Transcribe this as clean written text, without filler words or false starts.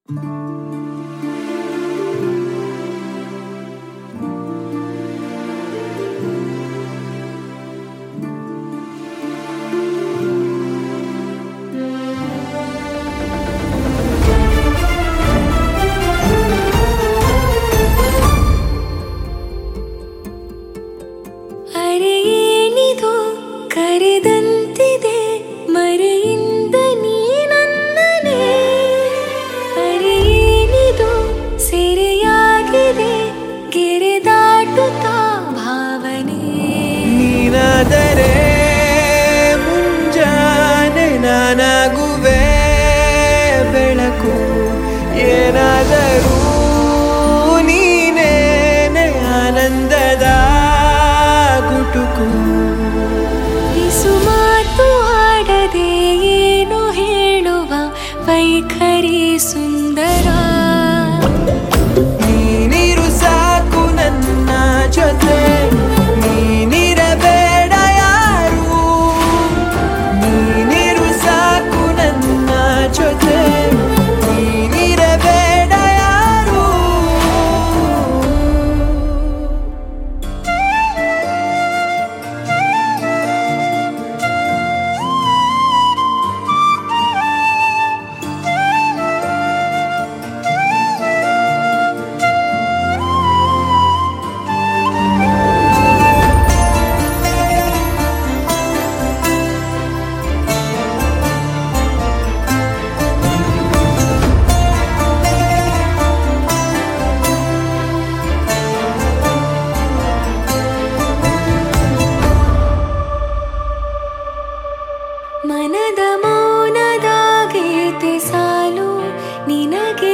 ಕರೆದಂತಿದೆ ಮರೆಯಿಂದ ನೀ ನನ್ನನೇ, ಅರೇನಿದು ಸೆರೆಯಾಗಿದೆ ಗೆರೆ ದಾಟುತ್ತಾ ಭಾವನೆ. ನೀನಾದರೆ ಮುಂಜಾನೆ ನಾನಾಗುವೆ ಬೆಳಕು, ಏನಾದರೂ ನೀನೇನೆ ಆನಂದದ ಗುಟುಕು. ಮಾತು ಆಡದೆ ಏನು ಹೇಳುವ ವೈಖರಿ ಸುಂದರ. ನೀನಿರು ಸಾಕು ನನ್ನ ಜೊತೆ, ನೀನಿರಬೇಡ ಯಾರು. ನೀನಿರು ಸಾಕು ನನ್ನ ಜೊತೆ, ನೀನಿರಬೇಡ ಯಾರು. ಮನದ ಮೌನದ ಗೀತೆ ಸಾಲು ನಿನಗೆ